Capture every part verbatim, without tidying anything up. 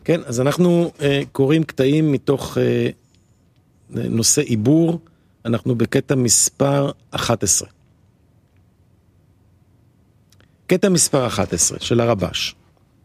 כן, אז אנחנו uh, קוראים קטעים מתוך uh, נושא עיבור, אנחנו בקטע מספר אחת עשרה. קטע מספר אחת עשרה של הרבש.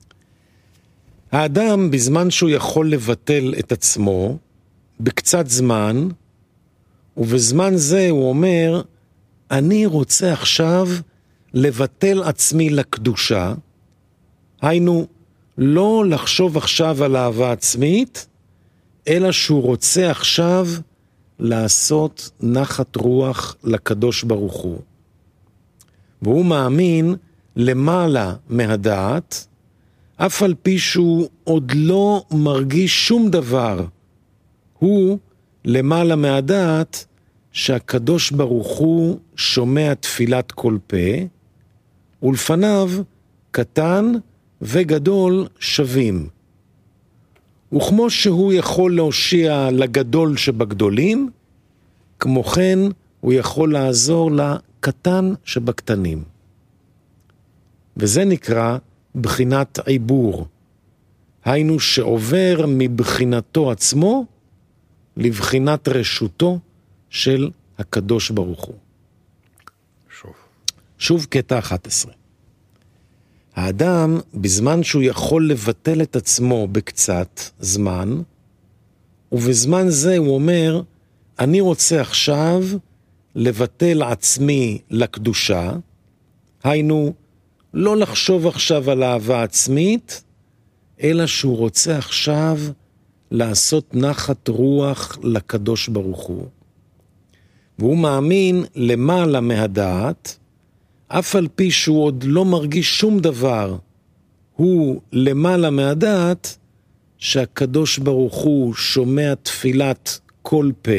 האדם בזמן שהוא יכול לבטל את עצמו, בקצת זמן, ובזמן זה הוא אומר, אני רוצה עכשיו לבטל עצמי לקדושה, היינו, לא לחשוב עכשיו על אהבה עצמית, אלא שהוא רוצה עכשיו לעשות נחת רוח לקדוש ברוך הוא. והוא מאמין למעלה מהדעת, אף על פי שהוא עוד לא מרגיש שום דבר, הוא למעלה מהדעת שהקדוש ברוך הוא שומע תפילת כל פה, ולפניו קטן וגדול שווים. וכמו שהוא יכול להושיע לגדול שבגדולים, כמו כן הוא יכול לעזור לקטן שבקטנים. וזה נקרא בחינת עיבור. היינו שעובר מבחינתו עצמו לבחינת רשותו של הקדוש ברוך הוא. שוב. שוב קטע אחת עשרה. האדם, בזמן שהוא יכול לבטל את עצמו בקצת זמן, ובזמן זה הוא אומר, אני רוצה עכשיו לבטל עצמי לקדושה, היינו, לא לחשוב עכשיו על אהבה עצמית, אלא שהוא רוצה עכשיו לעשות נחת רוח לקדוש ברוך הוא. והוא מאמין למעלה מהדעת, אף על פי שהוא עוד לא מרגיש שום דבר, הוא למעלה מהדעת, שהקדוש ברוך הוא שומע תפילת כל פה,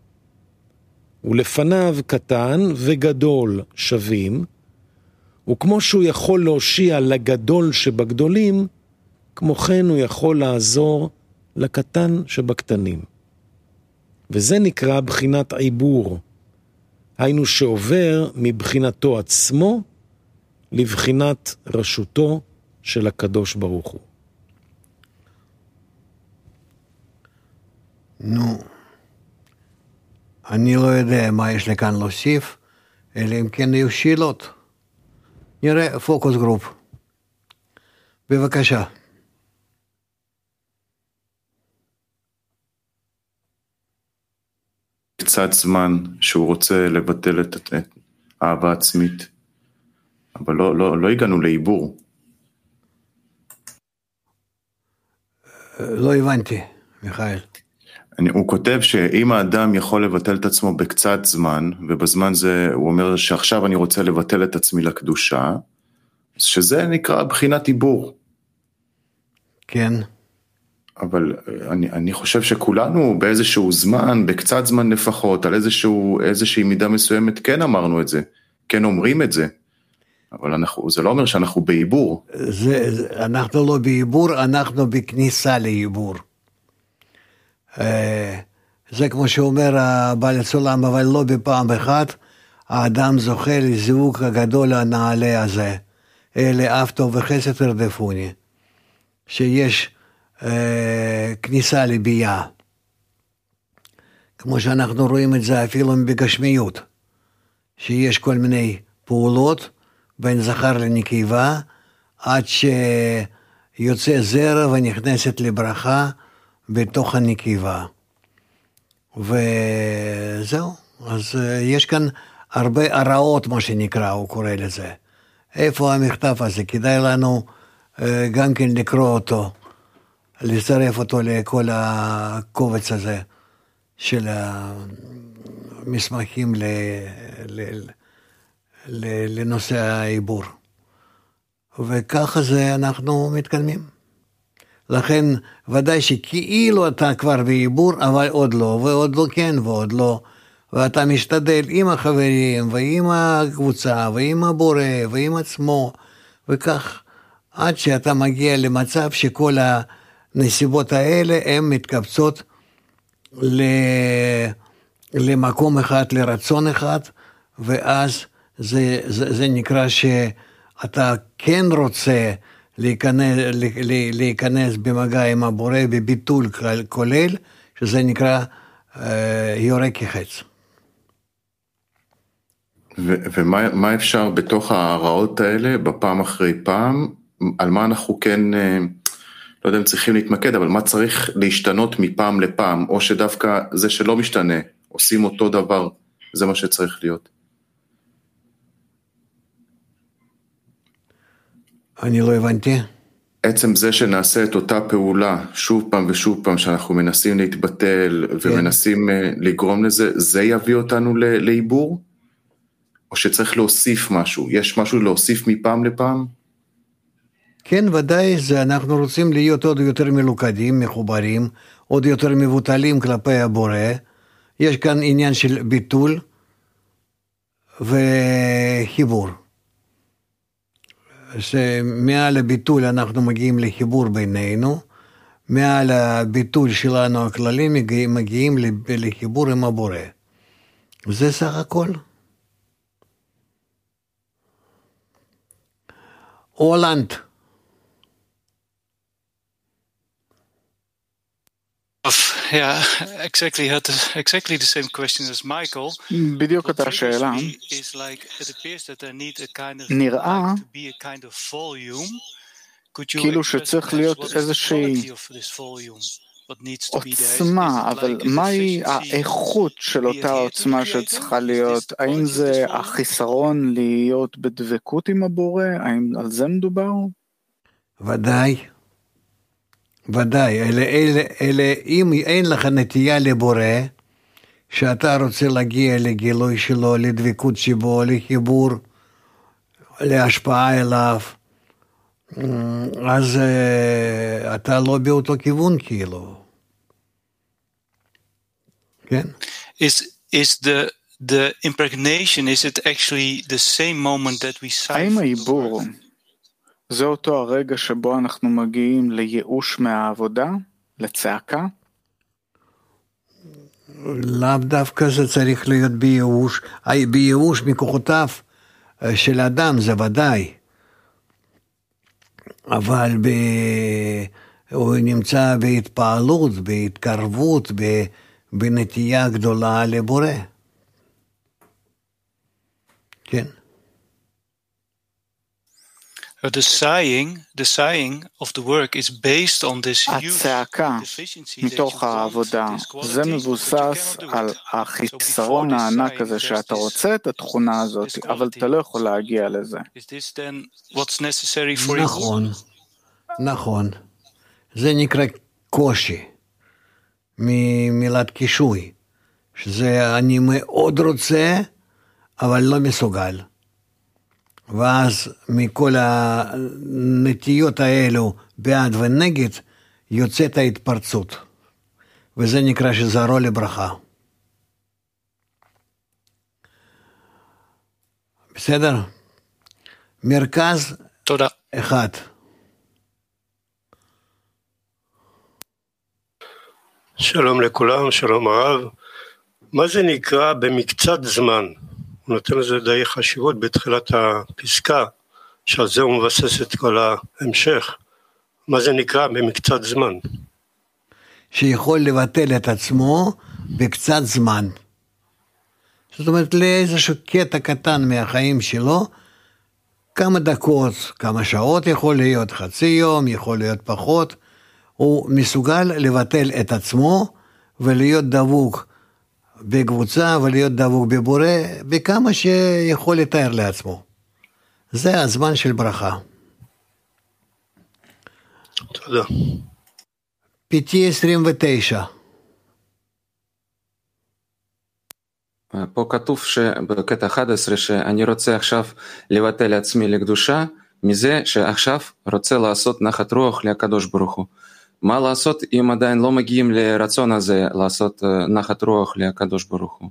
ולפניו קטן וגדול שווים, וכמו שהוא יכול להושיע לגדול שבגדולים, כמו כן הוא יכול לעזור לקטן שבקטנים. וזה נקרא בחינת עיבור, היינו שעובר מבחינתו עצמו לבחינת רשותו של הקדוש ברוך הוא. נו, אני לא יודע מה יש לי כאן להוסיף, אלא אם כן יהיו שאלות. נראה פוקוס גרופ. בבקשה. קצת זמן שהוא רוצה לבטל את האהבה עצמית, אבל לא, לא, לא הגענו לעיבור. לא הבנתי, מיכאל. אני, הוא כותב שאם האדם יכול לבטל את עצמו בקצת זמן, ובזמן זה הוא אומר שעכשיו אני רוצה לבטל את עצמי לקדושה, שזה נקרא בחינת עיבור. כן. אבל אני, אני חושב שכולנו באיזשהו זמן, בקצת זמן לפחות, על איזשהו, איזושהי מידה מסוימת, כן אמרנו את זה, כן אומרים את זה, אבל אנחנו, זה לא אומר שאנחנו בעיבור. זה, זה, אנחנו לא בעיבור, אנחנו בכניסה לעיבור. זה כמו שאומר הבעל הסולם, אבל לא בפעם אחת, האדם זוכה לזיווג הגדול הנעלה הזה, אלה אף טוב וחסד רדפוני, שיש כניסה לבייה, כמו שאנחנו רואים את זה אפילו בגשמיות, שיש כל מיני פעולות בין זכר לנקבה, עד שיוצא זרע ונכנסת לברכה בתוך הנקבה. וזהו, אז יש כאן הרבה הרעות, מה שנקרא, הוא קורא לזה. איפה המכתב הזה? כדאי לנו גם כן לקרוא אותו, לצרף אותו לכל הקובץ הזה של המסמכים ל, ל, ל, לנושא העיבור. וככה זה אנחנו מתקדמים. לכן ודאי שכאילו אתה כבר בעיבור, אבל עוד לא, ועוד לא כן, ועוד לא. ואתה משתדל עם החברים, ועם הקבוצה, ועם הבורא, ועם עצמו, וכך עד שאתה מגיע למצב שכל הנסיבות האלה הן מתקבצות למקום אחד, לרצון אחד, ואז זה, זה, זה נקרא שאתה כן רוצה להיכנס, להיכנס במגע עם הבורא בביטול כולל, שזה נקרא אה, יורה כחץ. ו- ומה מה אפשר בתוך ההרעות האלה, בפעם אחרי פעם, על מה אנחנו כן, אה, לא יודע אם צריכים להתמקד, אבל מה צריך להשתנות מפעם לפעם, או שדווקא זה שלא משתנה, עושים אותו דבר, זה מה שצריך להיות. אני לא הבנתי. עצם זה שנעשה את אותה פעולה, שוב פעם ושוב פעם, שאנחנו מנסים להתבטל, כן. ומנסים לגרום לזה, זה יביא אותנו לעיבור? או שצריך להוסיף משהו? יש משהו להוסיף מפעם לפעם? כן, ודאי, זה אנחנו רוצים להיות עוד יותר מלוכדים, מחוברים, עוד יותר מבוטלים כלפי הבורא. יש כאן עניין של ביטול וחיבור. שמעל הביטול אנחנו מגיעים לחיבור בינינו, מעל הביטול שלנו הכללי מגיעים, מגיעים לחיבור עם הבורא. זה סך הכל. הולנד. Yeah, exactly. Had exactly the same question as Michael. בדיוק אותה שאלה. נראה כאילו שצריך להיות איזושהי עוצמה, אבל מהי האיכות של אותה עוצמה שצריכה להיות? האם זה החיסרון להיות בדבקות עם הבורא? האם על זה מדובר? ודאי. ודאי, אלה, אלה, אלה, אם אין לך נטייה לבורא, שאתה רוצה להגיע לגילוי שלו, לדבקות שבו, לחיבור, להשפעה אליו, אז uh, אתה לא באותו כיוון כאילו. כן? Is, is the, the impregnation, is it actually the same moment that we say? האם העיבור זה אותו הרגע שבו אנחנו מגיעים לייאוש מהעבודה, לצעקה? לאו דווקא זה צריך להיות בייאוש, בייאוש מכוחותיו של אדם, זה ודאי. אבל ב... הוא נמצא בהתפעלות, בהתקרבות, בנטייה גדולה לבורא. כן. The sighing, the sighing of the work is based on this הצעקה מתוך העבודה, זה מבוסס על החיסרון הענק הזה שאתה רוצה את התכונה הזאת, אבל אתה לא יכול להגיע לזה. נכון, נכון. זה נקרא קושי, ממילת קישוי, שזה אני מאוד רוצה, אבל לא מסוגל. ואז מכל הנטיות האלו בעד ונגד יוצאת ההתפרצות, וזה נקרא שזרו לברכה. בסדר? מרכז תודה. אחד. שלום לכולם, שלום הרב. מה זה נקרא במקצת זמן? הוא נותן לזה די חשיבות בתחילת הפסקה, שעל זה הוא מבסס את כל ההמשך. מה זה נקרא במקצת זמן? שיכול לבטל את עצמו בקצת זמן. זאת אומרת, לאיזשהו קטע קטן מהחיים שלו, כמה דקות, כמה שעות יכול להיות, חצי יום, יכול להיות פחות, הוא מסוגל לבטל את עצמו ולהיות דבוק בקבוצה ולהיות דבוק בבורא בכמה שיכול לתאר לעצמו. זה הזמן של ברכה. תודה. פיטי עשרים ותשע. פה כתוב בקטע אחד עשרה שאני רוצה עכשיו לבטל עצמי לקדושה מזה שעכשיו רוצה לעשות נחת רוח לקדוש ברוך הוא. מה לעשות אם עדיין לא מגיעים לרצון הזה לעשות נחת רוח לקדוש ברוך הוא?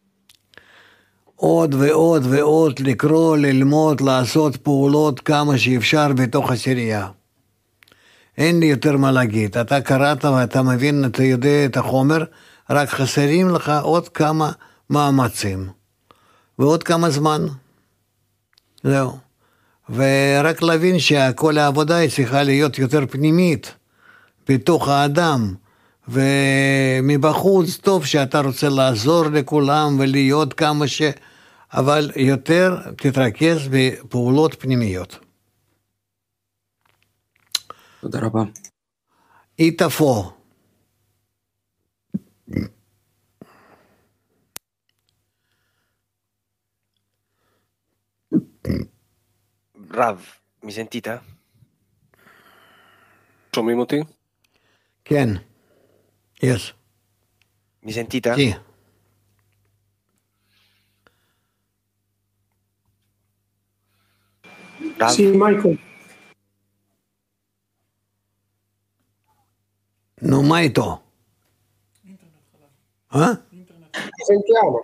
עוד ועוד ועוד לקרוא, ללמוד, לעשות פעולות כמה שאפשר בתוך הסירייה. אין לי יותר מה להגיד. אתה קראת ואתה מבין, אתה יודע את החומר, רק חסרים לך עוד כמה מאמצים. ועוד כמה זמן. זהו. ורק להבין שכל העבודה היא צריכה להיות יותר פנימית, בתוך האדם, ומבחוץ טוב שאתה רוצה לעזור לכולם ולהיות כמה ש... אבל יותר תתרכז בפעולות פנימיות. תודה רבה. איתפו. רב, מי sentite? שומעים אותי? כן. Yes. Mi sentite? Sì. Rav? Sì, Michael. Non mai to. Eh? Ci sentiamo.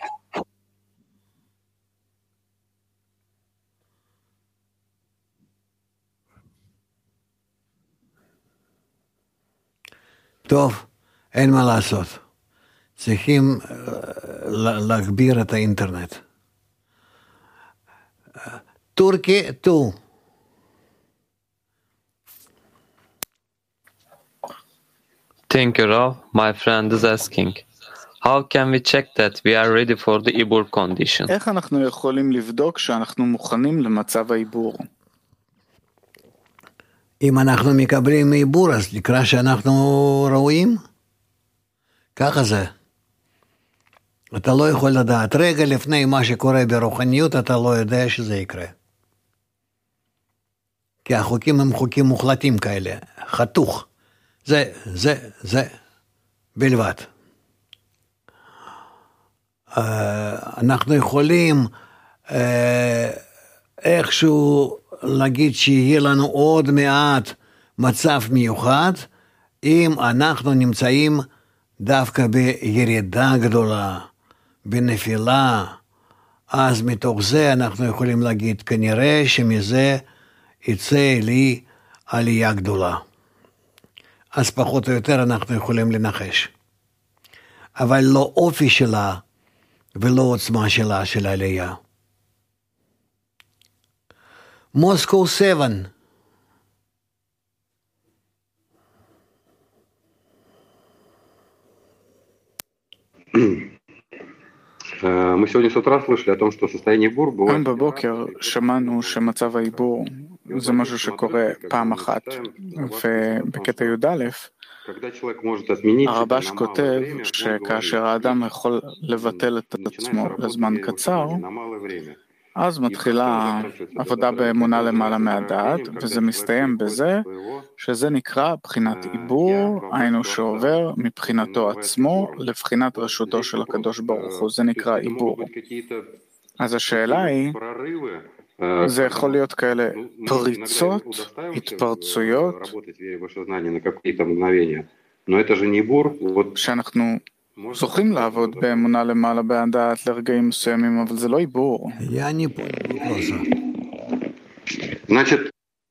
טוב, אין מה לעשות. צריכים להגביר את האינטרנט. טורקי, טו. Thank you, Rav. My friend is asking, how can we check that we are ready for the Ibur condition? איך אנחנו יכולים לבדוק שאנחנו מוכנים למצב העיבור? אם אנחנו מקבלים עיבור, אז נקרא שאנחנו ראויים? ככה זה. אתה לא יכול לדעת. רגע לפני מה שקורה ברוחניות, אתה לא יודע שזה יקרה. כי החוקים הם חוקים מוחלטים כאלה. חתוך. זה, זה, זה. בלבד. אנחנו יכולים איכשהו להגיד שיהיה לנו עוד מעט מצב מיוחד, אם אנחנו נמצאים דווקא בירידה גדולה, בנפילה, אז מתוך זה אנחנו יכולים להגיד, כנראה שמזה יצא לי עלייה גדולה. אז פחות או יותר אנחנו יכולים לנחש. אבל לא אופי שלה ולא עוצמה שלה של העלייה. מוסקו שבע. Мы сегодня с утра слышали о том, что состояние бур бывает... היום בבוקר שמענו שמצב העיבור זה משהו שקורה פעם אחת, ובקטע י"א הרבש כותב שכאשר האדם יכול לבטל את עצמו לזמן קצר, אז מתחילה עבודה באמונה למעלה מהדעת, וזה מסתיים בזה שזה נקרא בחינת עיבור, היינו שעובר מבחינתו עצמו לבחינת רשותו של הקדוש ברוך הוא, זה נקרא עיבור. אז השאלה היא, זה יכול להיות כאלה פריצות, התפרצויות, שאנחנו זוכים לעבוד באמונה למעלה בהדעת לרגעים מסוימים, אבל זה לא עיבור. Значит,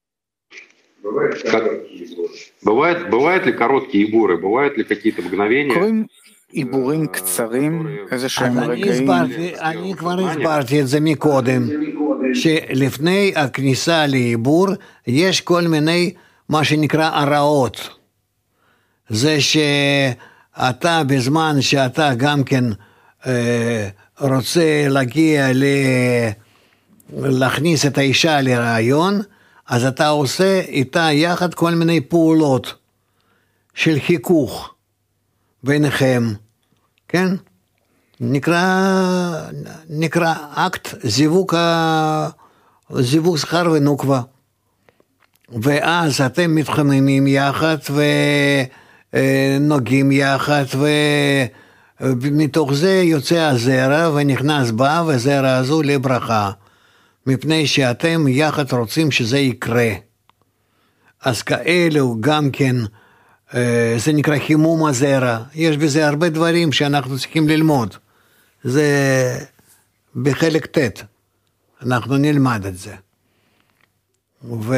бывает, бывают ли короткие ибуры, бывают ли какие-то мгновения? קוראים עיבורים קצרים, איזה שהם רגעים. אני כבר הסברתי את זה מקודם, שלפני הכניסה לעיבור יש כל מיני מה שנקרא הרעות. זה ש... אתה בזמן שאתה גם כן אה, רוצה להגיע ל... להכניס את האישה לרעיון, אז אתה עושה איתה יחד כל מיני פעולות של חיכוך ביניכם, כן? נקרא, נקרא אקט זיווג, זיווג זכר ונוקבה. ואז אתם מתחממים יחד ו... נוגעים יחד, ומתוך זה יוצא הזרע ונכנס בה, וזרע הזו לברכה, מפני שאתם יחד רוצים שזה יקרה. אז כאלו גם כן, זה נקרא חימום הזרע, יש בזה הרבה דברים שאנחנו צריכים ללמוד, זה בחלק ת', אנחנו נלמד את זה. ו...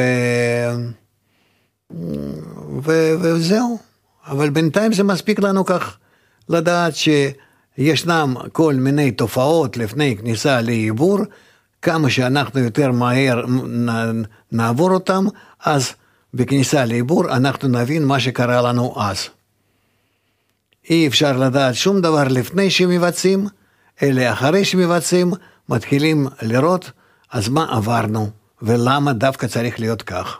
ו... וזהו. אבל בינתיים זה מספיק לנו כך לדעת שישנם כל מיני תופעות לפני כניסה לעיבור, כמה שאנחנו יותר מהר נעבור אותם, אז בכניסה לעיבור אנחנו נבין מה שקרה לנו אז. אי אפשר לדעת שום דבר לפני שמבצעים, אלא אחרי שמבצעים, מתחילים לראות אז מה עברנו, ולמה דווקא צריך להיות כך.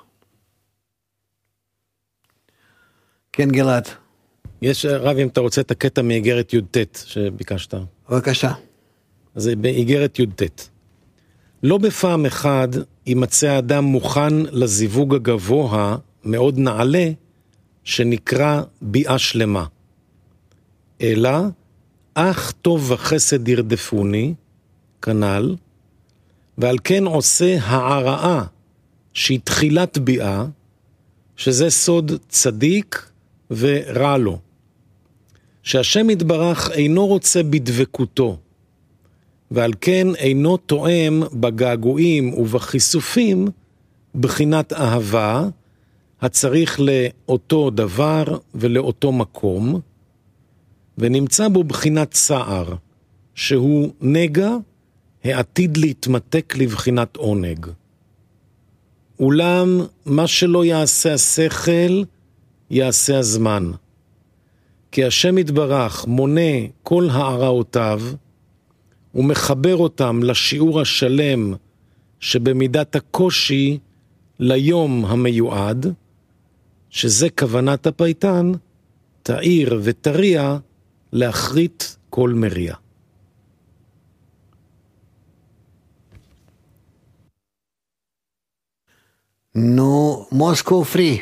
כן גלעד. יש, רב, אם אתה רוצה את הקטע מאיגרת י"ט שביקשת. בבקשה. אז זה באיגרת י"ט. לא בפעם אחד יימצא האדם מוכן לזיווג הגבוה מאוד נעלה, שנקרא ביאה שלמה. אלא, אך טוב וחסד ירדפוני, כנ"ל, ועל כן עושה הערעה, שהיא תחילת ביאה, שזה סוד צדיק ורע לו. שהשם יתברך אינו רוצה בדבקותו, ועל כן אינו תואם בגעגועים ובחיסופים בחינת אהבה, הצריך לאותו דבר ולאותו מקום, ונמצא בו בחינת צער, שהוא נגע העתיד להתמתק לבחינת עונג. אולם מה שלא יעשה השכל, יעשה הזמן. כי השם יתברך מונה כל העראותיו, ומחבר אותם לשיעור השלם שבמידת הקושי ליום המיועד, שזה כוונת הפייטן, תאיר ותריע להחריט כל מריע. נו, מוסקו פרי.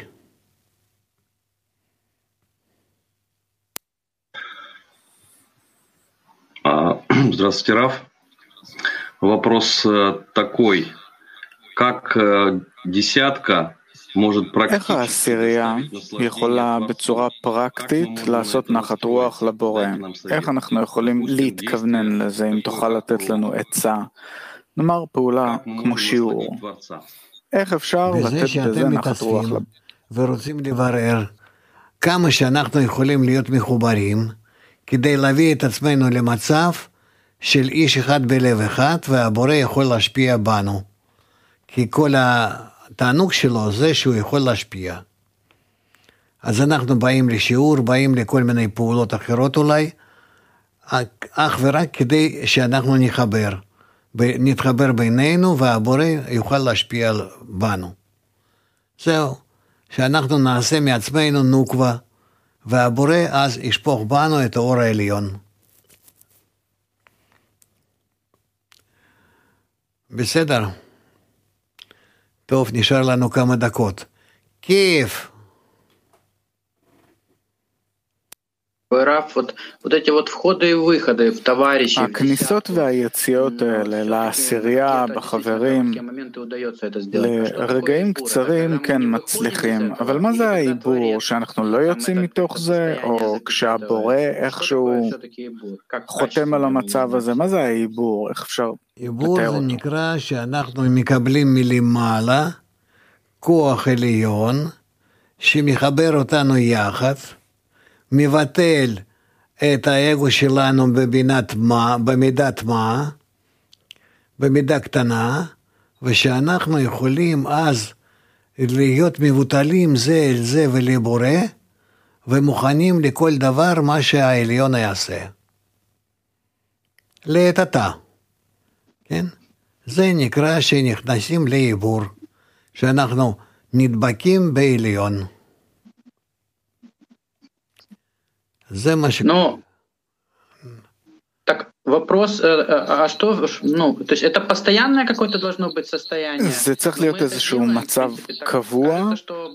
Здравствуйте, Раф. Вопрос такой. Как десятка может практически... איך העשירייה יכולה בצורה פרקטית לעשות נחת רוח לבורא? איך אנחנו יכולים להתכוונן לזה, אם תוכל לתת לנו עצה? נאמר פעולה כמו שיעור. איך אפשר לתת בזה נחת רוח לבורא? ורוצים לברר כמה שאנחנו יכולים להיות מחוברים, כדי להביא את עצמנו למצב של איש אחד בלב אחד, והבורא יכול להשפיע בנו. כי כל התענוג שלו זה שהוא יכול להשפיע. אז אנחנו באים לשיעור, באים לכל מיני פעולות אחרות אולי, אך ורק כדי שאנחנו נחבר. נתחבר בינינו, והבורא יוכל להשפיע בנו. זהו, שאנחנו נעשה מעצמנו נוקבה, והבורא אז ישפוך בנו את האור העליון. בסדר. טוב, נשאר לנו כמה דקות. כיף. הכניסות והיציאות האלה לעשירייה, בחברים, לרגעים קצרים כן מצליחים, אבל מה זה העיבור, שאנחנו לא יוצאים מתוך זה, או כשהבורא איכשהו חותם על המצב הזה? מה זה העיבור? איך אפשר לתאר אותו? עיבור זה נקרא שאנחנו מקבלים מלמעלה כוח עליון שמחבר אותנו יחד, מבטל את האגו שלנו בבינת מה, במידת מה, במידה קטנה, ושאנחנו יכולים אז להיות מבוטלים זה אל זה ולבורא, ומוכנים לכל דבר מה שהעליון יעשה. לעת עתה. כן? זה נקרא שנכנסים לעיבור, שאנחנו נדבקים בעליון. Ну, так вопрос, а что, ну, то есть это постоянное какое-то должно быть состояние? זה צריך להיות איזשהו מצב קבוע.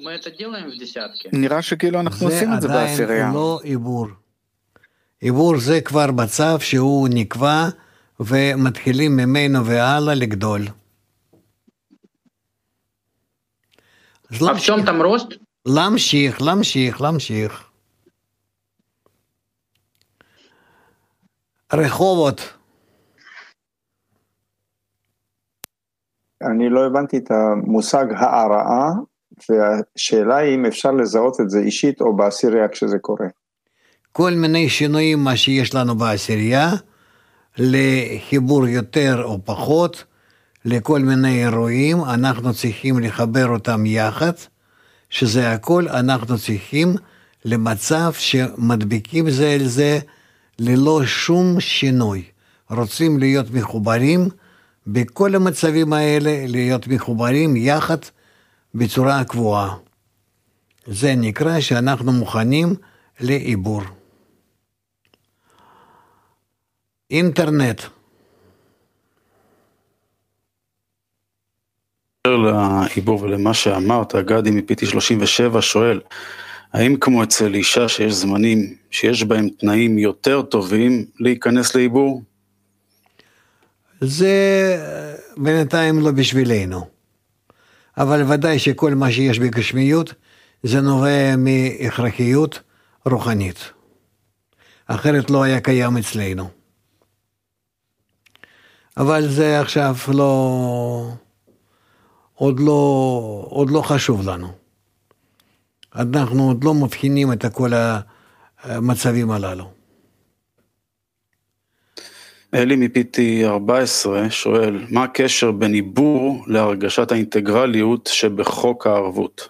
נראה שכאילו אנחנו עושים את זה בעשירייה. זה עדיין לא עיבור. עיבור זה כבר מצב שהוא נקבע, ומתחילים ממנו והלאה לגדול. А в чем там рост? להמשיך, להמשיך, להמשיך. רחובות. אני לא הבנתי את המושג הערעה, והשאלה היא אם אפשר לזהות את זה אישית או בעשירייה כשזה קורה. כל מיני שינויים מה שיש לנו בעשירייה, לחיבור יותר או פחות, לכל מיני אירועים, אנחנו צריכים לחבר אותם יחד, שזה הכל אנחנו צריכים למצב שמדביקים זה אל זה ללא שום שינוי. רוצים להיות מחוברים, בכל המצבים האלה להיות מחוברים יחד בצורה קבועה. זה נקרא שאנחנו מוכנים לעיבור. אינטרנט. לעיבור ולמה שאמרת, גדי מ-פי טי שלושים ושבע שואל, האם כמו אצל אישה שיש זמנים שיש בהם תנאים יותר טובים להיכנס לעיבור? זה בינתיים לא בשבילנו, אבל ודאי שכל מה שיש בגשמיות זה נובע מהכרחיות רוחנית, אחרת לא היה קיים אצלנו. אבל זה עכשיו לא, עוד לא, עוד לא חשוב לנו. אנחנו עוד לא מבחינים את כל המצבים הללו. אלי מ-פי טי ארבע עשרה שואל, מה הקשר בין עיבור להרגשת האינטגרליות שבחוק הערבות?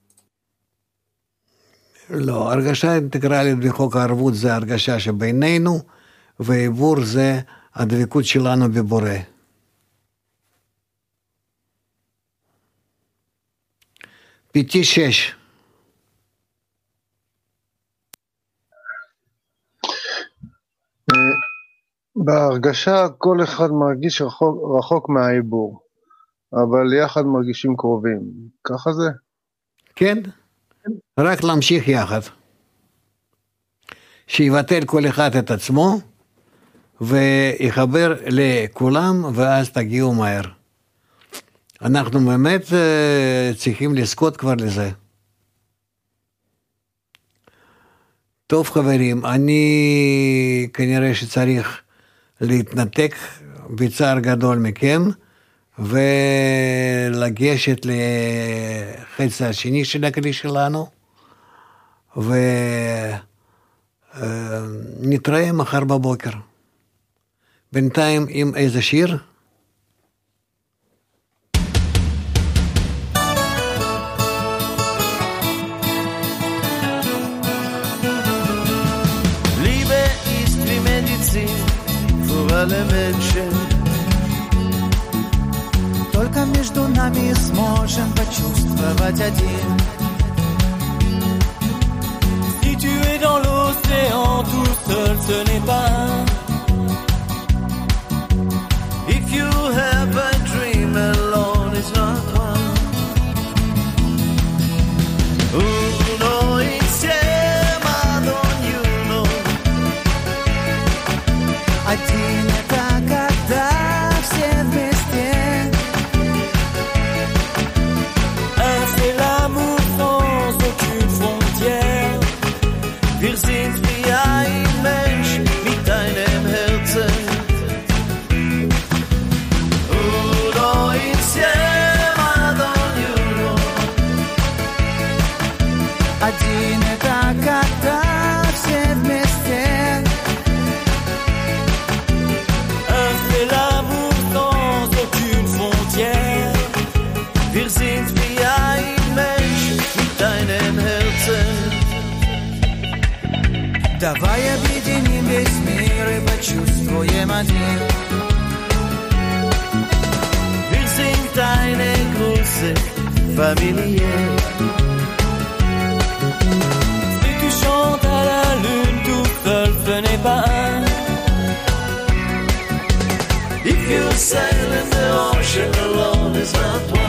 לא, הרגשה אינטגרלית בחוק הערבות זה הרגשה שבינינו, ועיבור זה הדבקות שלנו בבורא. פי טי שש. בהרגשה כל אחד מרגיש רחוק, רחוק מהעיבור, אבל יחד מרגישים קרובים. ככה זה? כן, רק להמשיך יחד. שיבטל כל אחד את עצמו, ויחבר לכולם, ואז תגיעו מהר. אנחנו באמת צריכים לזכות כבר לזה. טוב חברים, אני כנראה שצריך להתנתק בצער גדול מכם, ולגשת לחצי השני של הכלי שלנו, ונתראה מחר בבוקר. בינתיים עם איזה שיר? alle Menschen. Только между нами сможем почувствовать один. Si tu es dans l'océan, tout seul ce n'est pas. If you have a dream, alone is not one. Uno insieme ad ognuno. Один это когда все вместе. Un c'est l'amour sans aucune frontière. Wir sind wie ein Mensch mit einem Herzen. Uno insieme ad ognuno. Один это когда все вместе. Wir sind wie ein Mensch mit deinem Herzen. Давай объединим весь мир и почувствуем один. Wir sind eine große Familie. Si tu chantes à la lune tout seul, ce n'est pas un. If you sail in the ocean alone, it's not one.